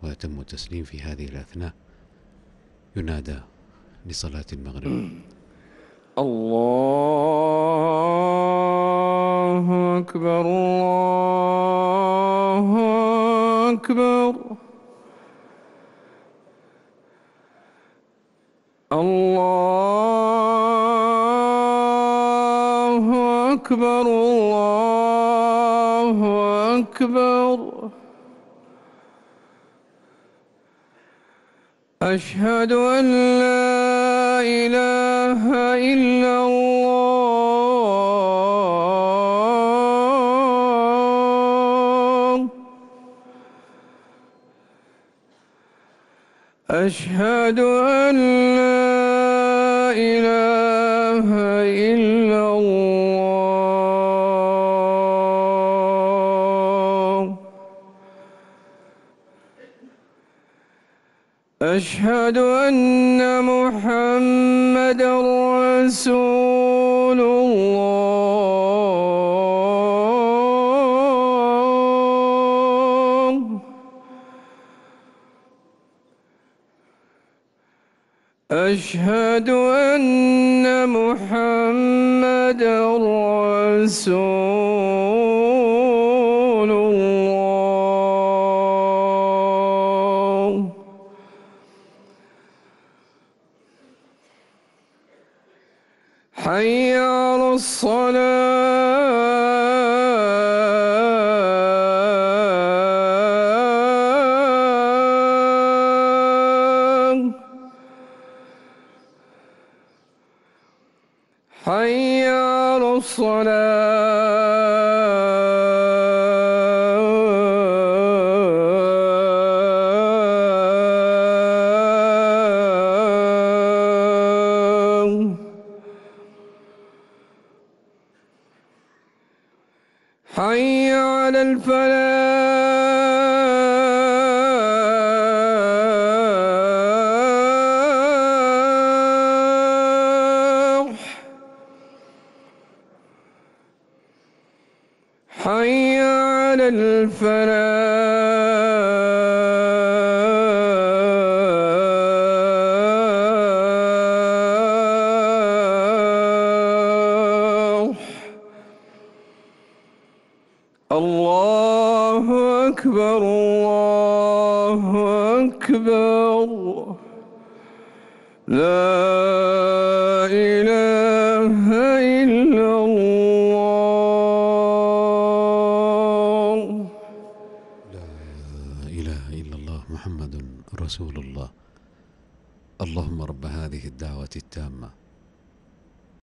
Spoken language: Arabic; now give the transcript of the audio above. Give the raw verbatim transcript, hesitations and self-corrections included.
ويتم التسليم في هذه الأثناء ينادى لصلاة المغرب. الله أكبر الله أكبر الله أكبر الله أكبر. أشهد أن لا إله إلا الله. أشهد أن لا إله إلا الله. أشهد أن محمدًا رسول الله. أشهد أن محمدًا رسول الله. حي على الصلاة. حي على الصلاة. حي على الفلاح. حي على الفلاح. الله أكبر الله أكبر. لا إله إلا الله. لا إله إلا الله محمد رسول الله. اللهم رب هذه الدعوة التامة